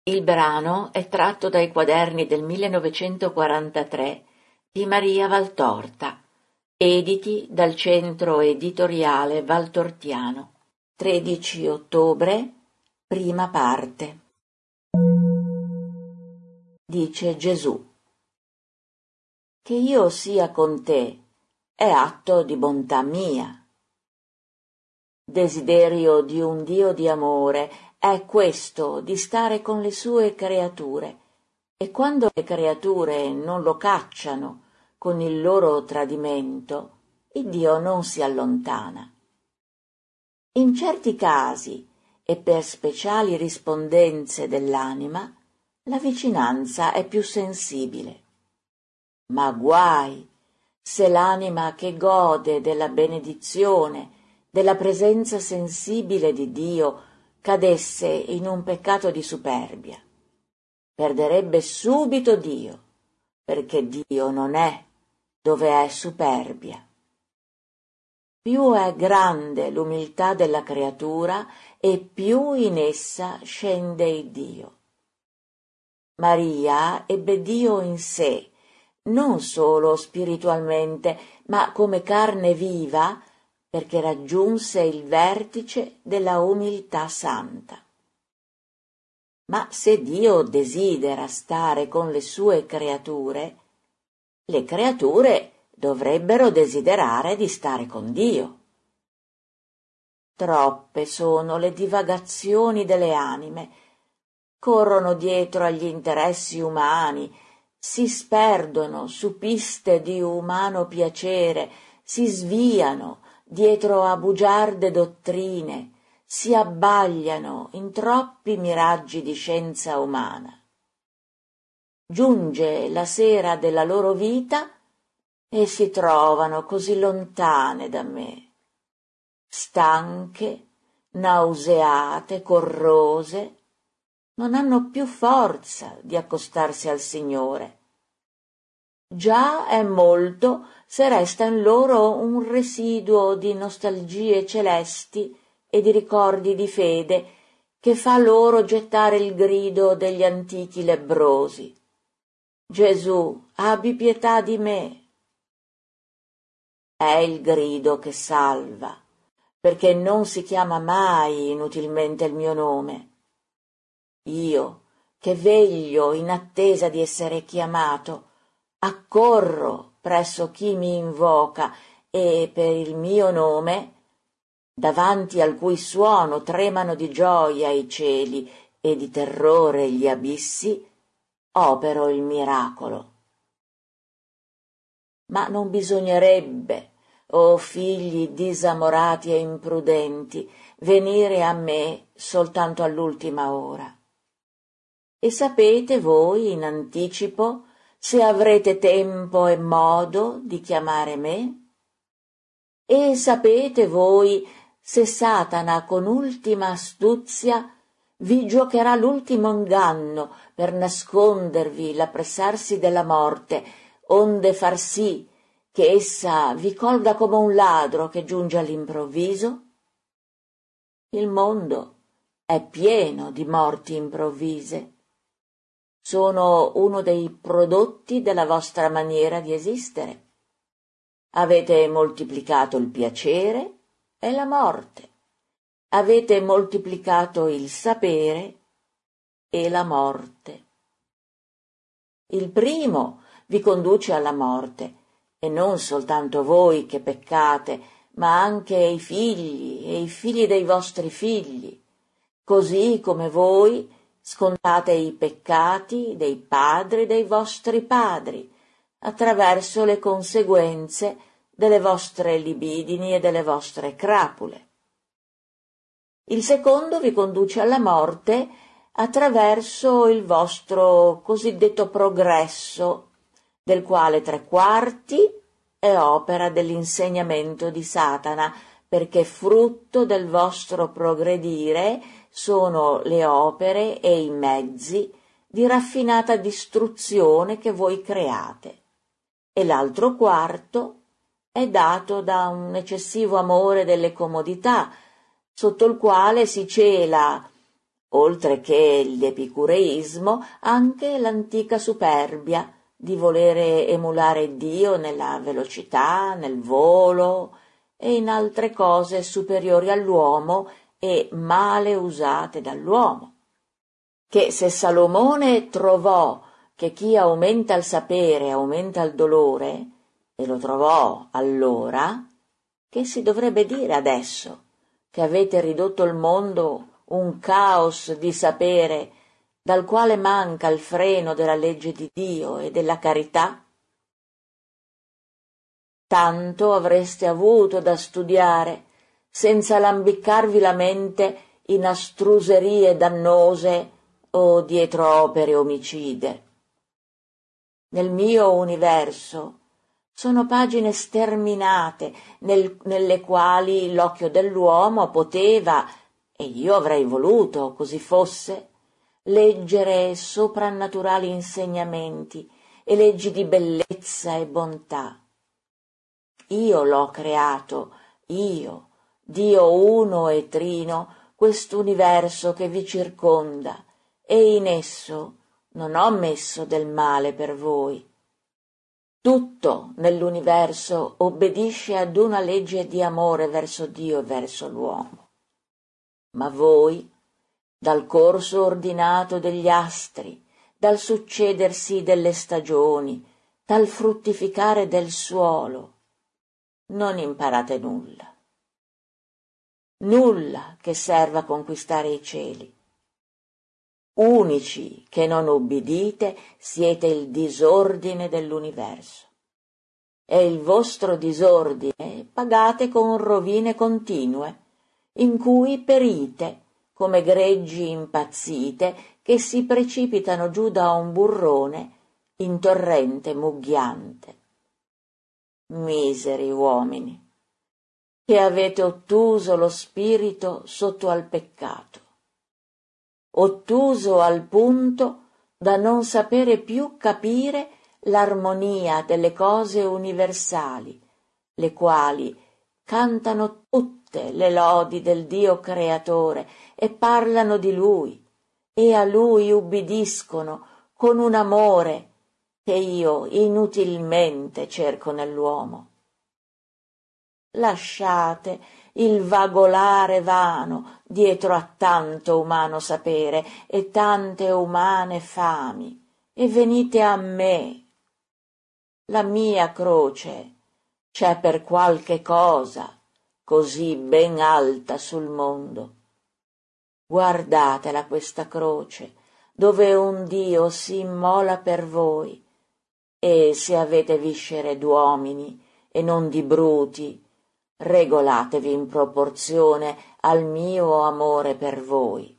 Il brano è tratto dai quaderni del 1943 di Maria Valtorta, editi dal Centro Editoriale Valtortiano. 13 ottobre, prima parte. Dice Gesù: che io sia con te è atto di bontà mia. Desiderio di un Dio di amore è questo, di stare con le sue creature, e quando le creature non lo cacciano con il loro tradimento, il Dio non si allontana. In certi casi e per speciali rispondenze dell'anima, la vicinanza è più sensibile. Ma guai se l'anima che gode della benedizione, della presenza sensibile di Dio, cadesse in un peccato di superbia. Perderebbe subito Dio, perché Dio non è dove è superbia. Più è grande l'umiltà della creatura e più in essa scende il Dio. Maria ebbe Dio in sé, non solo spiritualmente, ma come carne viva, perché raggiunse il vertice della umiltà santa. Ma se Dio desidera stare con le sue creature, le creature dovrebbero desiderare di stare con Dio. Troppe sono le divagazioni delle anime, corrono dietro agli interessi umani, si sperdono su piste di umano piacere, si sviano dietro a bugiarde dottrine, si abbagliano in troppi miraggi di scienza umana. Giunge la sera della loro vita e si trovano così lontane da me, stanche, nauseate, corrose, non hanno più forza di accostarsi al Signore. Già è molto se resta in loro un residuo di nostalgie celesti e di ricordi di fede che fa loro gettare il grido degli antichi lebbrosi: Gesù, abbi pietà di me. È il grido che salva, perché non si chiama mai inutilmente il mio nome. Io, che veglio in attesa di essere chiamato, accorro presso chi mi invoca e per il mio nome, davanti al cui suono tremano di gioia i cieli e di terrore gli abissi, opero il miracolo. Ma non bisognerebbe, o figli disamorati e imprudenti, venire a me soltanto all'ultima ora. E sapete voi in anticipo se avrete tempo e modo di chiamare me? E sapete voi se Satana con ultima astuzia vi giocherà l'ultimo inganno per nascondervi l'appressarsi della morte, onde far sì che essa vi colga come un ladro che giunge all'improvviso? Il mondo è pieno di morti improvvise. Sono uno dei prodotti della vostra maniera di esistere. Avete moltiplicato il piacere e la morte. Avete moltiplicato il sapere e la morte. Il primo vi conduce alla morte, e non soltanto voi che peccate, ma anche i figli e i figli dei vostri figli, così come voi scontate i peccati dei padri dei vostri padri, attraverso le conseguenze delle vostre libidini e delle vostre crapule. Il secondo vi conduce alla morte attraverso il vostro cosiddetto progresso, del quale 3/4 è opera dell'insegnamento di Satana, perché frutto del vostro progredire sono le opere e i mezzi di raffinata distruzione che voi create, e l'altro quarto è dato da un eccessivo amore delle comodità, sotto il quale si cela oltre che l'epicureismo, anche l'antica superbia di volere emulare Dio nella velocità, nel volo e in altre cose superiori all'uomo e male usate dall'uomo. Che se Salomone trovò che chi aumenta il sapere aumenta il dolore, e lo trovò allora, che si dovrebbe dire adesso, che avete ridotto il mondo un caos di sapere dal quale manca il freno della legge di Dio e della carità? Tanto avreste avuto da studiare, senza lambiccarvi la mente in astruserie dannose o dietro opere omicide. Nel mio universo sono pagine sterminate nelle quali l'occhio dell'uomo poteva, e io avrei voluto così fosse, leggere soprannaturali insegnamenti e leggi di bellezza e bontà. Io l'ho creato, io, Dio uno e trino, quest'universo che vi circonda, e in esso non ho messo del male per voi. Tutto nell'universo obbedisce ad una legge di amore verso Dio e verso l'uomo. Ma voi, dal corso ordinato degli astri, dal succedersi delle stagioni, dal fruttificare del suolo, non imparate nulla. Nulla che serva a conquistare i cieli. Unici che non ubbidite siete il disordine dell'universo. E il vostro disordine pagate con rovine continue, in cui perite come greggi impazzite che si precipitano giù da un burrone in torrente mugghiante. Miseri uomini, che avete ottuso lo spirito sotto al peccato, ottuso al punto da non sapere più capire l'armonia delle cose universali, le quali cantano tutte le lodi del Dio creatore e parlano di Lui, e a Lui ubbidiscono con un amore che io inutilmente cerco nell'uomo. Lasciate il vagolare vano dietro a tanto umano sapere e tante umane fami, e venite a me. La mia croce c'è per qualche cosa così ben alta sul mondo. Guardatela questa croce, dove un Dio si immola per voi, e se avete viscere d'uomini e non di bruti, regolatevi in proporzione al mio amore per voi.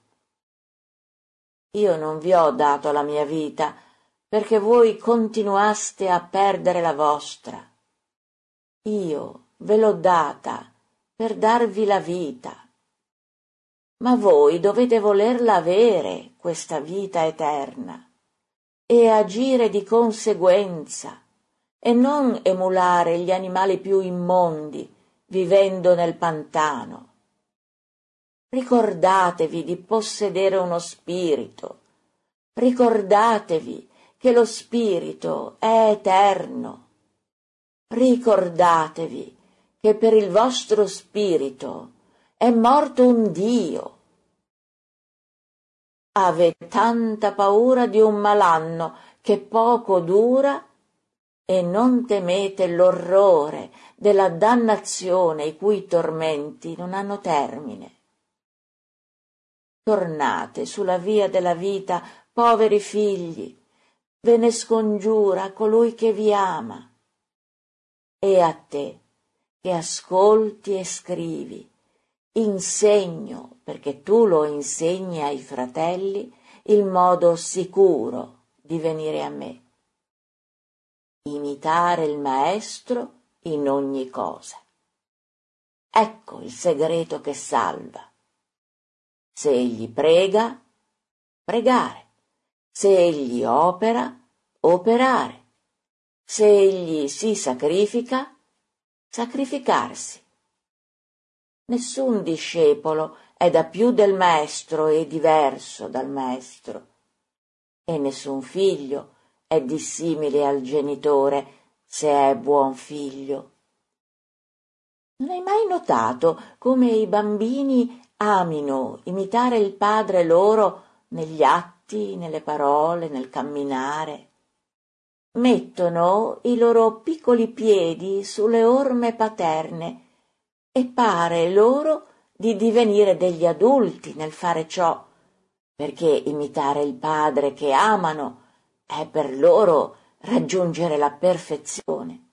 Io non vi ho dato la mia vita perché voi continuaste a perdere la vostra. Io ve l'ho data per darvi la vita. Ma voi dovete volerla avere, questa vita eterna, e agire di conseguenza, e non emulare gli animali più immondi, vivendo nel pantano. Ricordatevi di possedere uno spirito. Ricordatevi che lo spirito è eterno. Ricordatevi che per il vostro spirito è morto un Dio. Avete tanta paura di un malanno che poco dura e non temete l'orrore della dannazione i cui tormenti non hanno termine. Tornate sulla via della vita, poveri figli, ve ne scongiura colui che vi ama. E a te, che ascolti e scrivi, insegno, perché tu lo insegni ai fratelli, il modo sicuro di venire a me. Imitare il Maestro in ogni cosa. Ecco il segreto che salva. Se egli prega, pregare. Se egli opera, operare. Se egli si sacrifica, sacrificarsi. Nessun discepolo è da più del maestro e diverso dal maestro, e nessun figlio è dissimile al genitore se è buon figlio. Non hai mai notato come i bambini amino imitare il padre loro negli atti, nelle parole, nel camminare? Mettono i loro piccoli piedi sulle orme paterne e pare loro di divenire degli adulti nel fare ciò, perché imitare il padre che amano è per loro raggiungere la perfezione.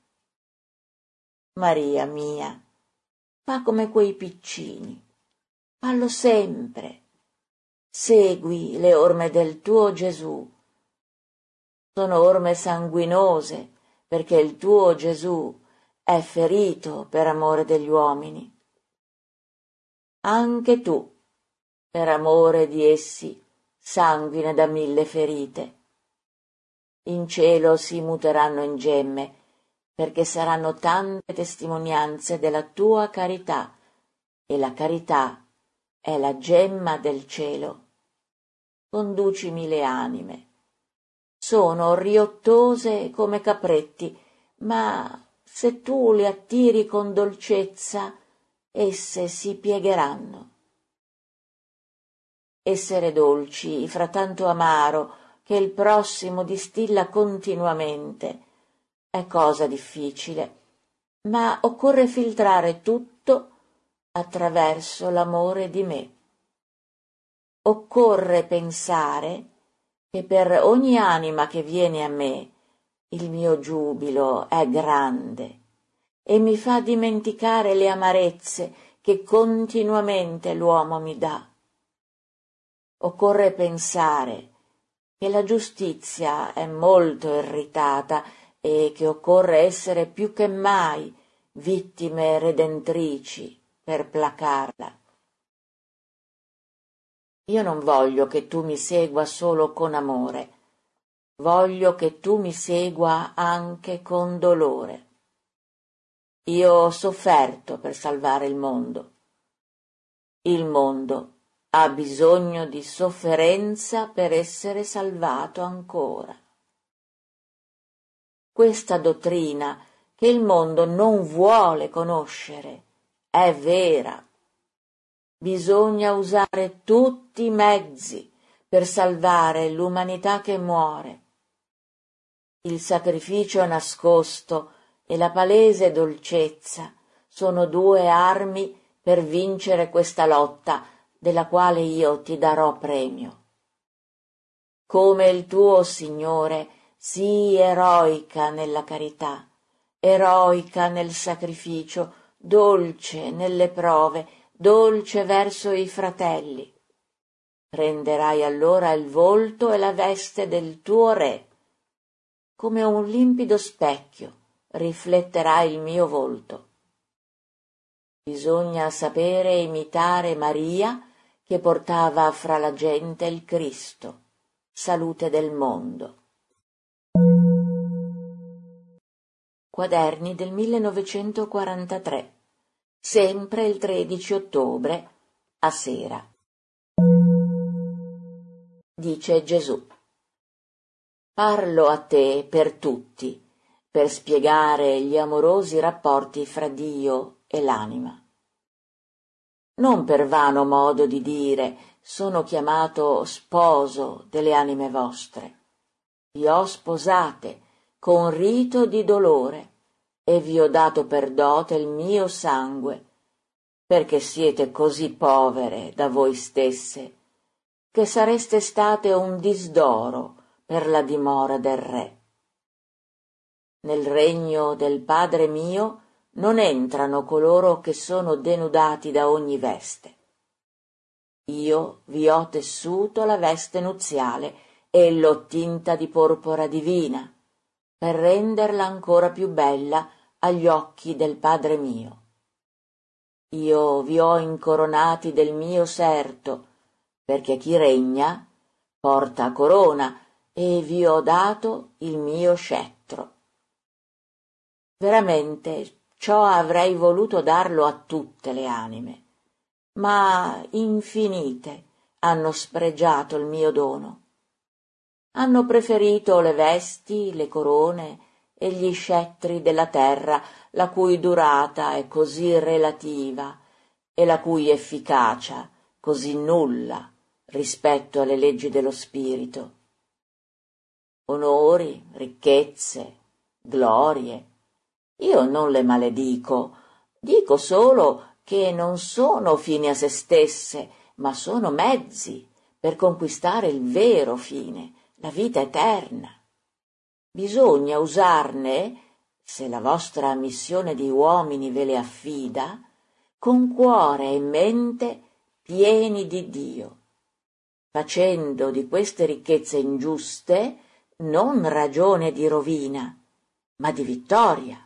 Maria mia, fa come quei piccini, fallo sempre, segui le orme del tuo Gesù. Sono orme sanguinose, perché il tuo Gesù è ferito per amore degli uomini. Anche tu, per amore di essi, sanguina da 1000 ferite. In cielo si muteranno in gemme, perché saranno tante testimonianze della tua carità, e la carità è la gemma del cielo. Conducimi le anime. Sono riottose come capretti, ma se tu le attiri con dolcezza, esse si piegheranno. Essere dolci fra tanto amaro che il prossimo distilla continuamente è cosa difficile, ma occorre filtrare tutto attraverso l'amore di me. Occorre pensare che per ogni anima che viene a me il mio giubilo è grande e mi fa dimenticare le amarezze che continuamente l'uomo mi dà. Occorre pensare che la giustizia è molto irritata e che occorre essere più che mai vittime redentrici per placarla. Io non voglio che tu mi segua solo con amore, voglio che tu mi segua anche con dolore. Io ho sofferto per salvare il mondo. Il mondo ha bisogno di sofferenza per essere salvato ancora. Questa dottrina che il mondo non vuole conoscere è vera. Bisogna usare tutti i mezzi per salvare l'umanità che muore. Il sacrificio nascosto e la palese dolcezza sono 2 armi per vincere questa lotta della quale io ti darò premio. Come il tuo Signore, sii eroica nella carità, eroica nel sacrificio, dolce nelle prove, dolce verso i fratelli. Prenderai allora il volto e la veste del tuo Re. Come un limpido specchio rifletterà il mio volto. Bisogna sapere imitare Maria che portava fra la gente il Cristo, salute del mondo. Quaderni del 1943, sempre il 13 ottobre, a sera. Dice Gesù: parlo a te per tutti, per spiegare gli amorosi rapporti fra Dio e l'anima. Non per vano modo di dire sono chiamato sposo delle anime vostre. Vi ho sposate con rito di dolore e vi ho dato per dote il mio sangue, perché siete così povere da voi stesse, che sareste state un disdoro per la dimora del Re. Nel regno del Padre mio non entrano coloro che sono denudati da ogni veste. Io vi ho tessuto la veste nuziale e l'ho tinta di porpora divina, per renderla ancora più bella agli occhi del Padre mio. Io vi ho incoronati del mio serto, perché chi regna porta corona, e vi ho dato il mio scettro. Veramente ciò avrei voluto darlo a tutte le anime, ma infinite hanno spregiato il mio dono. Hanno preferito le vesti, le corone e gli scettri della terra, la cui durata è così relativa e la cui efficacia così nulla rispetto alle leggi dello spirito. Onori, ricchezze, glorie, io non le maledico, dico solo che non sono fini a se stesse, ma sono mezzi per conquistare il vero fine, la vita eterna. Bisogna usarne, se la vostra missione di uomini ve le affida, con cuore e mente pieni di Dio, facendo di queste ricchezze ingiuste non ragione di rovina, ma di vittoria.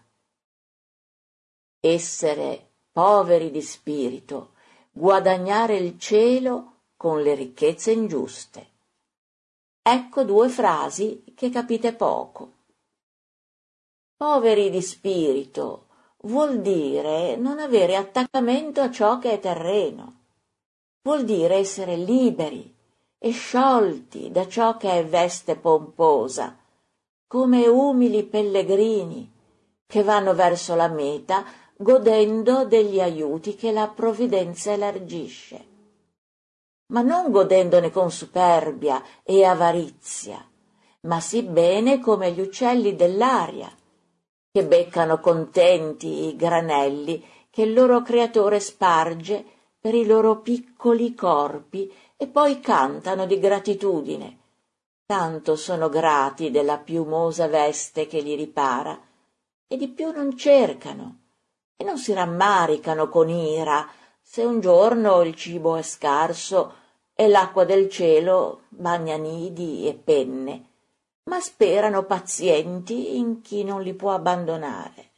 Essere poveri di spirito, guadagnare il cielo con le ricchezze ingiuste. Ecco due frasi che capite poco. Poveri di spirito vuol dire non avere attaccamento a ciò che è terreno, vuol dire essere liberi e sciolti da ciò che è veste pomposa, come umili pellegrini che vanno verso la meta godendo degli aiuti che la provvidenza elargisce, ma non godendone con superbia e avarizia, ma sì bene come gli uccelli dell'aria, che beccano contenti i granelli che il loro creatore sparge per i loro piccoli corpi e poi cantano di gratitudine. Tanto sono grati della piumosa veste che li ripara, e di più non cercano, e non si rammaricano con ira se un giorno il cibo è scarso e l'acqua del cielo bagna nidi e penne, ma sperano pazienti in chi non li può abbandonare.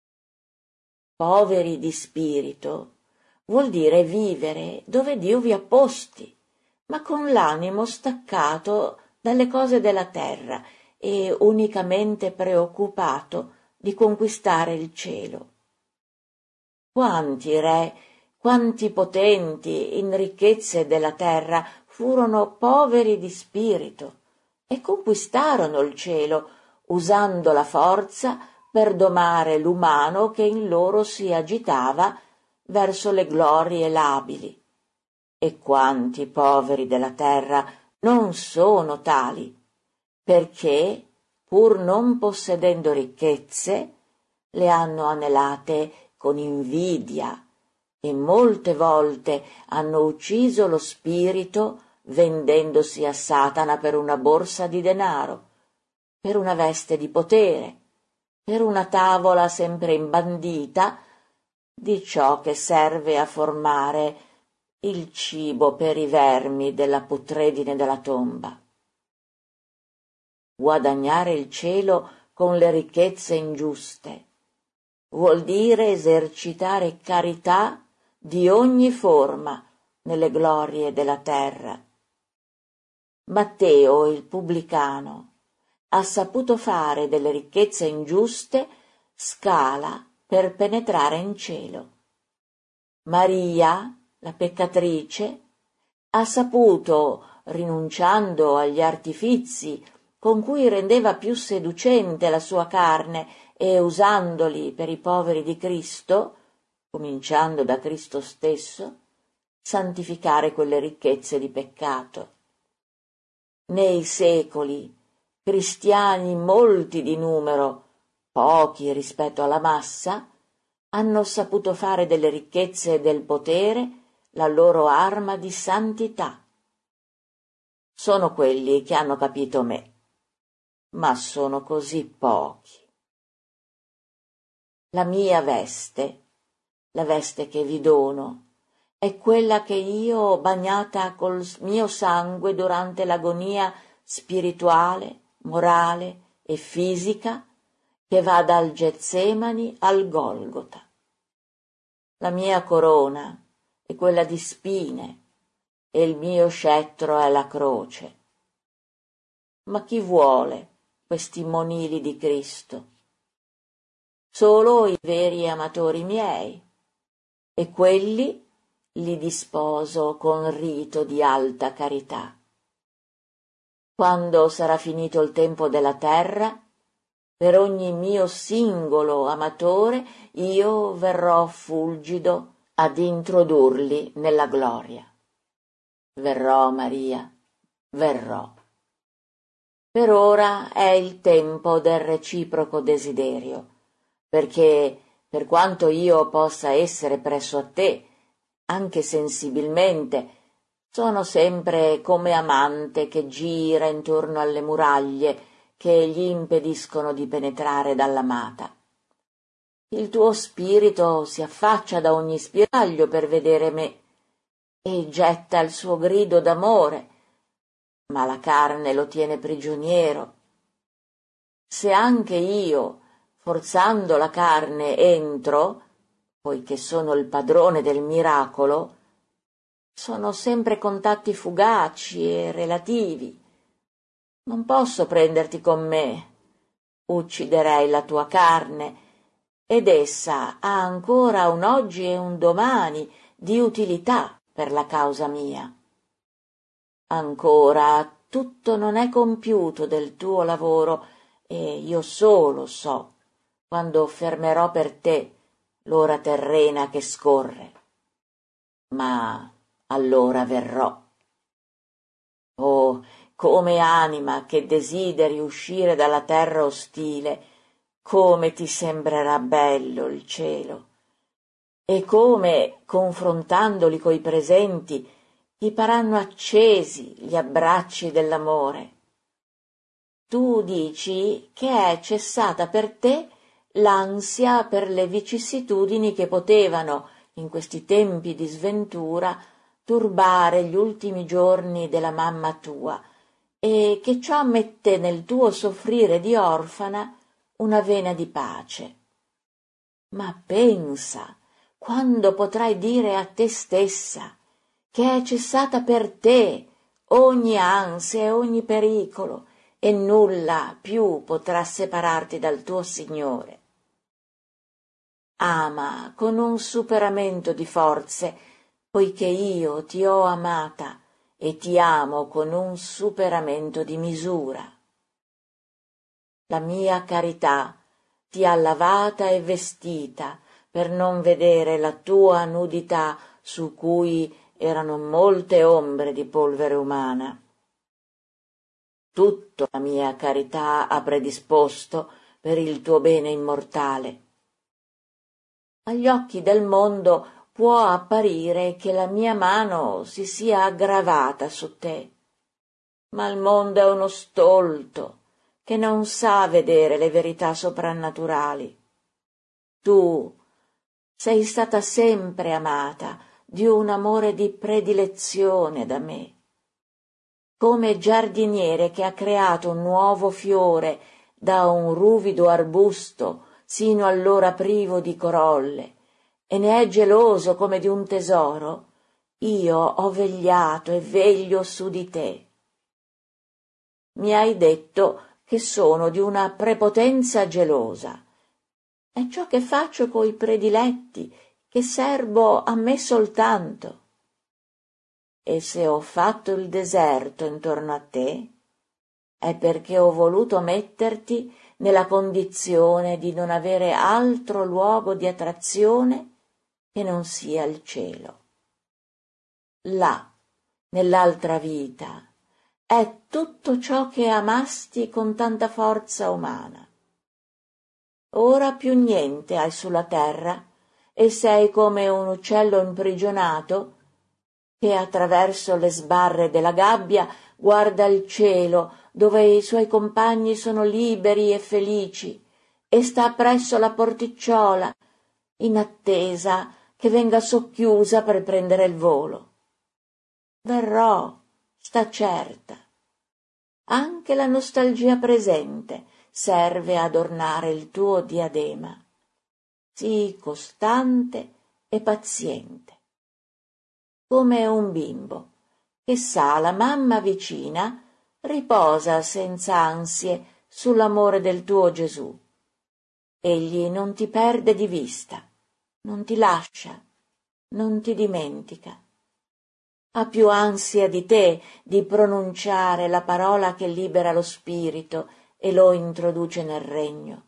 Poveri di spirito vuol dire vivere dove Dio vi ha posti, ma con l'animo staccato dalle cose della terra e unicamente preoccupato di conquistare il cielo. Quanti re, quanti potenti in ricchezze della terra furono poveri di spirito e conquistarono il cielo usando la forza per domare l'umano che in loro si agitava verso le glorie labili. E quanti poveri della terra non sono tali, perché, pur non possedendo ricchezze, le hanno anelate con invidia e molte volte hanno ucciso lo spirito vendendosi a Satana per una borsa di denaro, per una veste di potere, per una tavola sempre imbandita di ciò che serve a formare il cibo per i vermi della putredine della tomba. Guadagnare il cielo con le ricchezze ingiuste vuol dire esercitare carità di ogni forma nelle glorie della terra. Matteo, il pubblicano, ha saputo fare delle ricchezze ingiuste scala per penetrare in cielo. Maria, la peccatrice, ha saputo, rinunciando agli artifizi con cui rendeva più seducente la sua carne e usandoli per i poveri di Cristo, cominciando da Cristo stesso, santificare quelle ricchezze di peccato. Nei secoli, cristiani molti di numero, pochi rispetto alla massa, hanno saputo fare delle ricchezze e del potere la loro arma di santità. Sono quelli che hanno capito me, ma sono così pochi. La mia veste, la veste che vi dono, è quella che io, bagnata col mio sangue durante l'agonia spirituale, morale e fisica, che va dal Getsemani al Golgota. La mia corona è quella di spine e il mio scettro è la croce. Ma chi vuole questi monili di Cristo? Solo i veri amatori miei, e quelli li disposo con rito di alta carità. Quando sarà finito il tempo della terra, per ogni mio singolo amatore io verrò fulgido ad introdurli nella gloria. Verrò, Maria, verrò. Per ora è il tempo del reciproco desiderio, perché per quanto io possa essere presso a te, anche sensibilmente, sono sempre come amante che gira intorno alle muraglie che gli impediscono di penetrare dall'amata. Il tuo spirito si affaccia da ogni spiraglio per vedere me e getta il suo grido d'amore, ma la carne lo tiene prigioniero. Se anche io, forzando la carne, entro, poiché sono il padrone del miracolo, sono sempre contatti fugaci e relativi. Non posso prenderti con me, ucciderei la tua carne, ed essa ha ancora un oggi e un domani di utilità per la causa mia. Ancora tutto non è compiuto del tuo lavoro e io solo so quando fermerò per te l'ora terrena che scorre. Ma allora verrò. Oh, come anima che desideri uscire dalla terra ostile, come ti sembrerà bello il cielo, e come, confrontandoli coi presenti, ti paranno accesi gli abbracci dell'amore. Tu dici che è cessata per te l'ansia per le vicissitudini che potevano, in questi tempi di sventura, turbare gli ultimi giorni della mamma tua, e che ciò mette nel tuo soffrire di orfana una vena di pace. Ma pensa, quando potrai dire a te stessa che è cessata per te ogni ansia e ogni pericolo, e nulla più potrà separarti dal tuo Signore. Ama con un superamento di forze, poiché io ti ho amata e ti amo con un superamento di misura. La mia carità ti ha lavata e vestita per non vedere la tua nudità su cui erano molte ombre di polvere umana. Tutto la mia carità ha predisposto per il tuo bene immortale. Agli occhi del mondo può apparire che la mia mano si sia aggravata su te, ma il mondo è uno stolto che non sa vedere le verità soprannaturali. Tu sei stata sempre amata di un amore di predilezione da me, come giardiniere che ha creato un nuovo fiore da un ruvido arbusto sino allora privo di corolle, e ne è geloso come di un tesoro, io ho vegliato e veglio su di te. Mi hai detto che sono di una prepotenza gelosa. È ciò che faccio coi prediletti, che serbo a me soltanto. E se ho fatto il deserto intorno a te, è perché ho voluto metterti nella condizione di non avere altro luogo di attrazione che non sia il cielo. Là, nell'altra vita, è tutto ciò che amasti con tanta forza umana. Ora più niente hai sulla terra e sei come un uccello imprigionato che attraverso le sbarre della gabbia guarda il cielo dove i suoi compagni sono liberi e felici e sta presso la porticciola in attesa che venga socchiusa per prendere il volo. Verrò, sta certa. Anche la nostalgia presente serve ad ornare il tuo diadema. Sii costante e paziente, come un bimbo che sa la mamma vicina, riposa senza ansie sull'amore del tuo Gesù. Egli non ti perde di vista, non ti lascia, non ti dimentica. Ha più ansia di te di pronunciare la parola che libera lo spirito e lo introduce nel regno.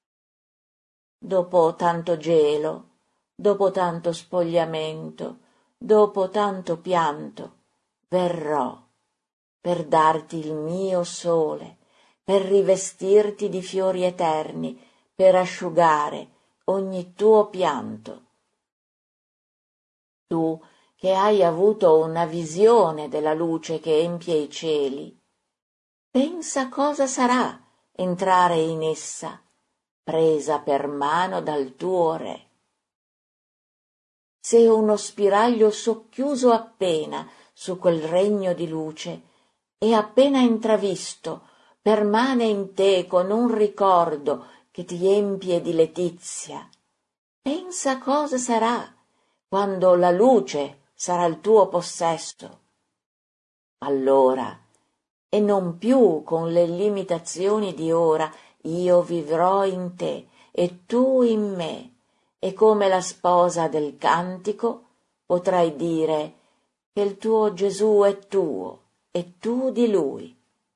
Dopo tanto gelo, dopo tanto spogliamento, dopo tanto pianto, verrò per darti il mio sole, per rivestirti di fiori eterni, per asciugare ogni tuo pianto. Tu che hai avuto una visione della luce che empie i cieli, pensa cosa sarà entrare in essa, presa per mano dal tuo Re. Se uno spiraglio socchiuso appena su quel regno di luce e appena intravisto permane in te con un ricordo che ti empie di letizia, pensa cosa sarà quando la luce sarà il tuo possesso. Allora, e non più con le limitazioni di ora, io vivrò in te e tu in me, e come la sposa del cantico potrai dire che il tuo Gesù è tuo e tu di lui.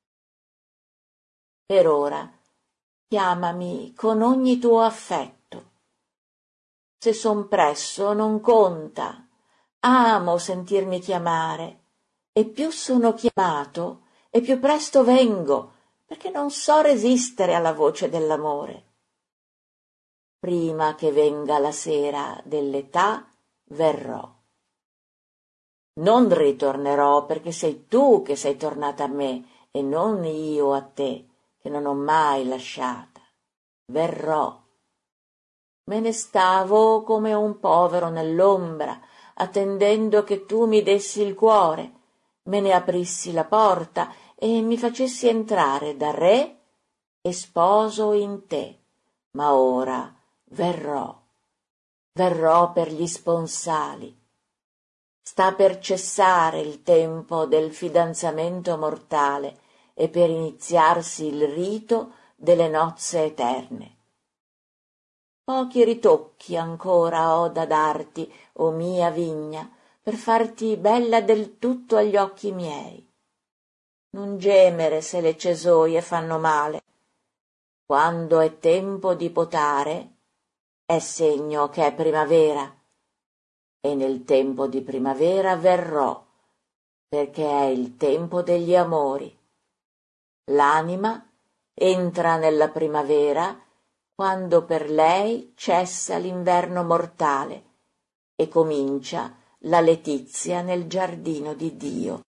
Per ora chiamami con ogni tuo affetto. Se son presso non conta, amo sentirmi chiamare, e più sono chiamato e più presto vengo, perché non so resistere alla voce dell'amore. Prima che venga la sera dell'età verrò. Non ritornerò perché sei tu che sei tornata a me e non io a te, che non ho mai lasciata. Verrò. Me ne stavo come un povero nell'ombra, attendendo che tu mi dessi il cuore, me ne aprissi la porta e mi facessi entrare da re e sposo in te. Ma ora verrò per gli sponsali. Sta per cessare il tempo del fidanzamento mortale e per iniziarsi il rito delle nozze eterne. Pochi ritocchi ancora ho da darti, o mia vigna, per farti bella del tutto agli occhi miei. Non gemere se le cesoie fanno male. Quando è tempo di potare, è segno che è primavera, e nel tempo di primavera verrò, perché è il tempo degli amori. L'anima entra nella primavera quando per lei cessa l'inverno mortale e comincia la letizia nel giardino di Dio.